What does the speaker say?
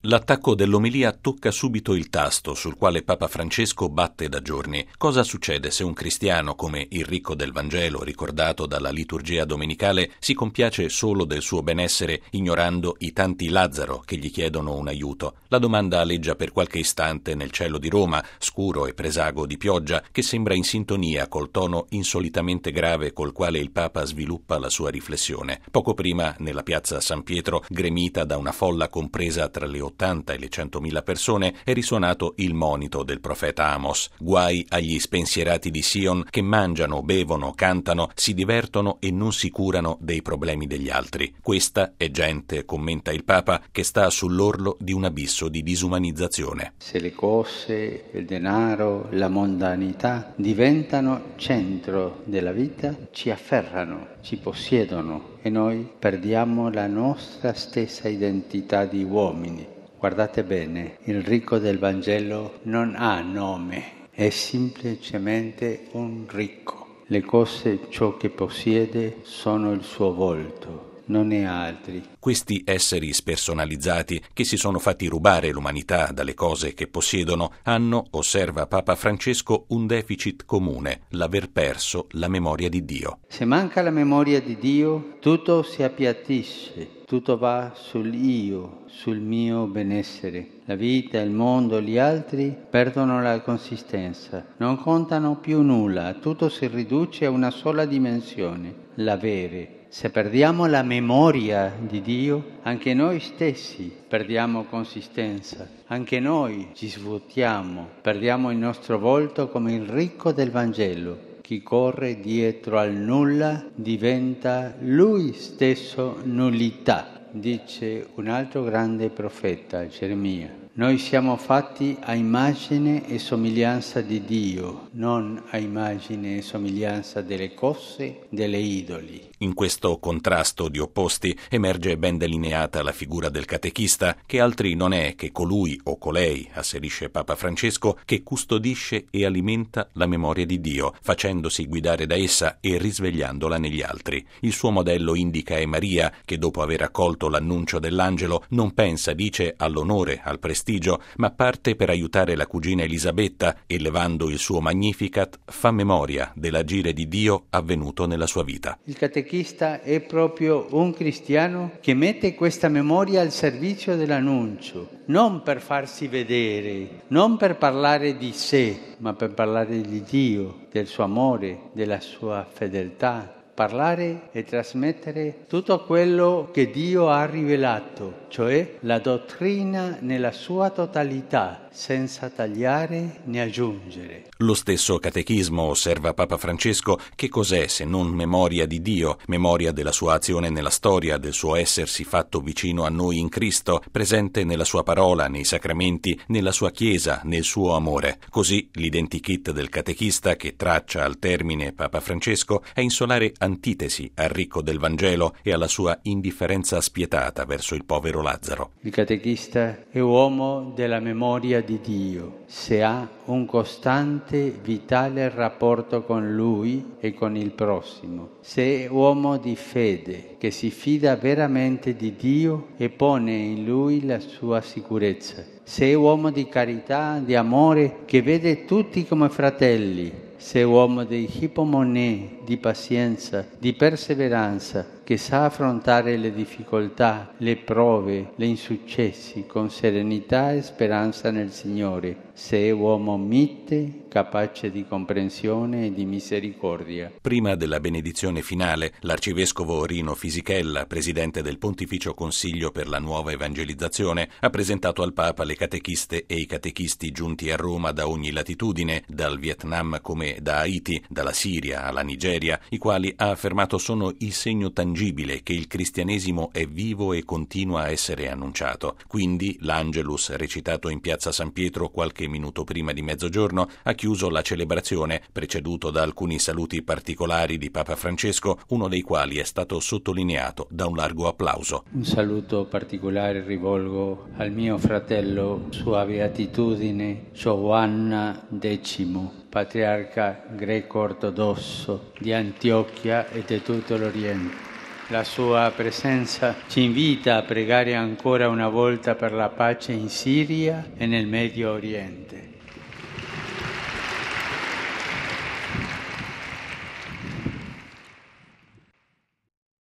L'attacco dell'omelia tocca subito il tasto sul quale Papa Francesco batte da giorni. Cosa succede se un cristiano, come il ricco del Vangelo ricordato dalla liturgia domenicale, si compiace solo del suo benessere, ignorando i tanti Lazzaro che gli chiedono un aiuto? La domanda aleggia per qualche istante nel cielo di Roma, scuro e presago di pioggia, che sembra in sintonia col tono insolitamente grave col quale il Papa sviluppa la sua riflessione. Poco prima, nella piazza San Pietro, gremita da una folla compresa tra le 80 e le 100.000 persone, è risuonato il monito del profeta Amos. Guai agli spensierati di Sion che mangiano, bevono, cantano, si divertono e non si curano dei problemi degli altri. Questa è gente, commenta il Papa, che sta sull'orlo di un abisso di disumanizzazione. Se le cose, il denaro, la mondanità diventano centro della vita, ci afferrano, ci possiedono e noi perdiamo la nostra stessa identità di uomini. Guardate bene, il ricco del Vangelo non ha nome, è semplicemente un ricco. Le cose, ciò che possiede, sono il suo volto, non è altri. Questi esseri spersonalizzati che si sono fatti rubare l'umanità dalle cose che possiedono hanno, osserva Papa Francesco, un deficit comune, l'aver perso la memoria di Dio. Se manca la memoria di Dio, tutto si appiattisce, tutto va sul io, sul mio benessere. La vita, il mondo, gli altri perdono la consistenza, non contano più nulla, tutto si riduce a una sola dimensione, l'avere. Se perdiamo la memoria di Dio, anche noi stessi perdiamo consistenza, anche noi ci svuotiamo, perdiamo il nostro volto come il ricco del Vangelo. Chi corre dietro al nulla diventa lui stesso nullità, dice un altro grande profeta, Geremia. Noi siamo fatti a immagine e somiglianza di Dio, non a immagine e somiglianza delle cose, delle idoli. In questo contrasto di opposti emerge ben delineata la figura del catechista, che altri non è che colui o colei, asserisce Papa Francesco, che custodisce e alimenta la memoria di Dio, facendosi guidare da essa e risvegliandola negli altri. Il suo modello indica è Maria, che dopo aver accolto l'annuncio dell'angelo non pensa, dice, all'onore, al prestigio, ma parte per aiutare la cugina Elisabetta e, levando il suo Magnificat, fa memoria dell'agire di Dio avvenuto nella sua vita. Il catechista è proprio un cristiano che mette questa memoria al servizio dell'annuncio, non per farsi vedere, non per parlare di sé, ma per parlare di Dio, del suo amore, della sua fedeltà. Parlare e trasmettere tutto quello che Dio ha rivelato, cioè la dottrina nella sua totalità, senza tagliare né aggiungere. Lo stesso catechismo, osserva Papa Francesco, che cos'è se non memoria di Dio, memoria della sua azione nella storia, del suo essersi fatto vicino a noi in Cristo, presente nella sua parola, nei sacramenti, nella sua Chiesa, nel suo amore. Così l'identikit del catechista, che traccia al termine Papa Francesco, è in solare antitesi al ricco del Vangelo e alla sua indifferenza spietata verso il povero Lazzaro. Il catechista è uomo della memoria di Dio, se ha un costante, vitale rapporto con Lui e con il prossimo. Se è uomo di fede, che si fida veramente di Dio e pone in Lui la sua sicurezza. Se è uomo di carità, di amore, che vede tutti come fratelli. Se è uomo di ipomonè, di pazienza, di perseveranza, che sa affrontare le difficoltà, le prove, gli insuccessi con serenità e speranza nel Signore. Se è uomo mite, capace di comprensione e di misericordia. Prima della benedizione finale, l'arcivescovo Rino Fisichella, presidente del Pontificio Consiglio per la Nuova Evangelizzazione, ha presentato al Papa le catechiste e i catechisti giunti a Roma da ogni latitudine, dal Vietnam come da Haiti, dalla Siria alla Nigeria, i quali, ha affermato, sono il segno tangibile che il cristianesimo è vivo e continua a essere annunciato. Quindi l'Angelus, recitato in piazza San Pietro qualche minuto prima di mezzogiorno, ha chiuso la celebrazione, preceduto da alcuni saluti particolari di Papa Francesco, uno dei quali è stato sottolineato da un largo applauso. Un saluto particolare rivolgo al mio fratello, Sua Beatitudine Giovanna X, patriarca greco-ortodosso di Antiochia e di tutto l'Oriente. La sua presenza ci invita a pregare ancora una volta per la pace in Siria e nel Medio Oriente.